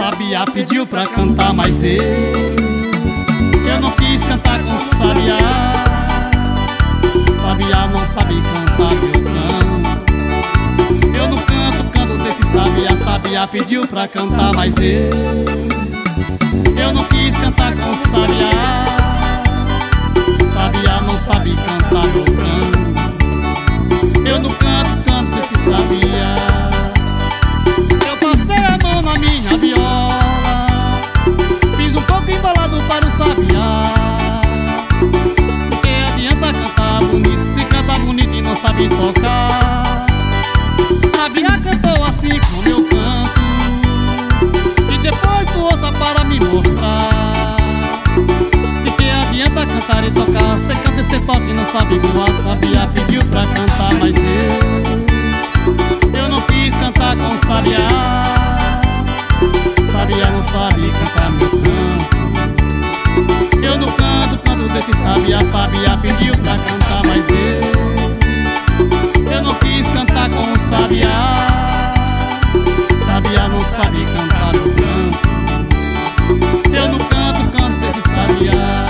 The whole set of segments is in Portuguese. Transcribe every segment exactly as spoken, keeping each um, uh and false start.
Sabiá pediu pra cantar, mas eu Eu não quis cantar com Sabiá. Sabiá não sabe cantar meu canto. Eu não canto, canto desse Sabiá. Sabiá pediu pra cantar, mas eu Eu não quis cantar com Sabiá. Sabiá não sabe cantar meu canto. Eu não canto, canto desse Sabiá. Eu passei a mão na minha viola, fiz um pouco embalado para o Sabiá. Porque adianta cantar bonito se cantar bonito e não sabe tocar. Sabiá cantou assim com meu canto, e depois tu ouça para me mostrar. Porque adianta cantar e tocar, cê canta e cê toca e não sabe voar. Sabiá pediu pra cantar, mas eu Eu não quis cantar com Sabiá. Sabiá não sabe cantar meu canto. Eu não canto, canto desse Sabiá. Sabiá pediu pra cantar, mas eu Eu não quis cantar com o Sabiá. Sabiá não sabe cantar meu canto. Eu não canto, canto desse Sabiá.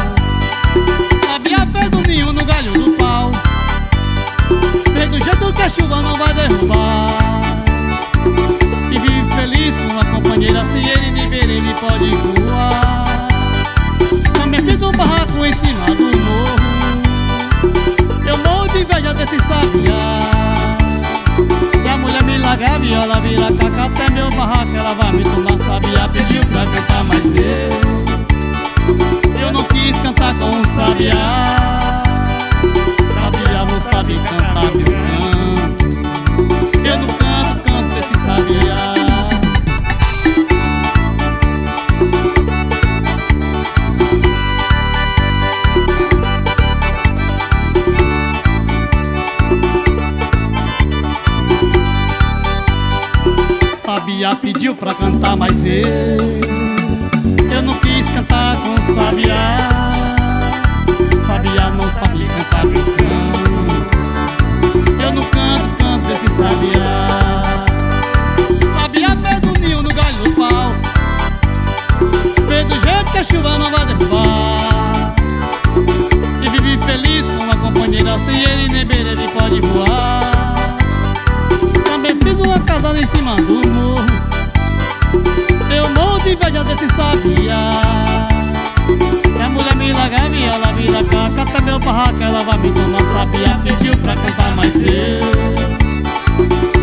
Sabiá fez um ninho no galho do pau, fez do jeito que a chuva não vai derrubar, e vive feliz com a companheira. Se ele me ver, ele pode voar. Também fiz um barraco em cima do morro, eu morro de inveja desse Sabiá. Se a mulher me largar a viola, vira caca, até meu barraco ela vai me tomar. Sabiá pediu pra cantar, mas eu Eu não quis cantar com o Sabiá. Sabiá não sabe cantar meu canto. Eu não canto, canto desse Sabiá. Sabiá pediu pra cantar, mas eu Eu não quis cantar com o Sabiá. Sabiá não sabe cantar meu canto. Eu não canto, canto desse Sabiá. Sabiá fez um ninho no galho do pau, fez do jeito que a chuva não vai derrubar, e vive feliz com a companheira. Se ele nem beber, ele pode voar. Também fiz uma casa em cima do morro, eu morro de inveja desse Sabiá. Se a mulher me largar a viola, vira caca, até meu barraco ela vai me tomar. Sabiá pediu pra cantar, mas eu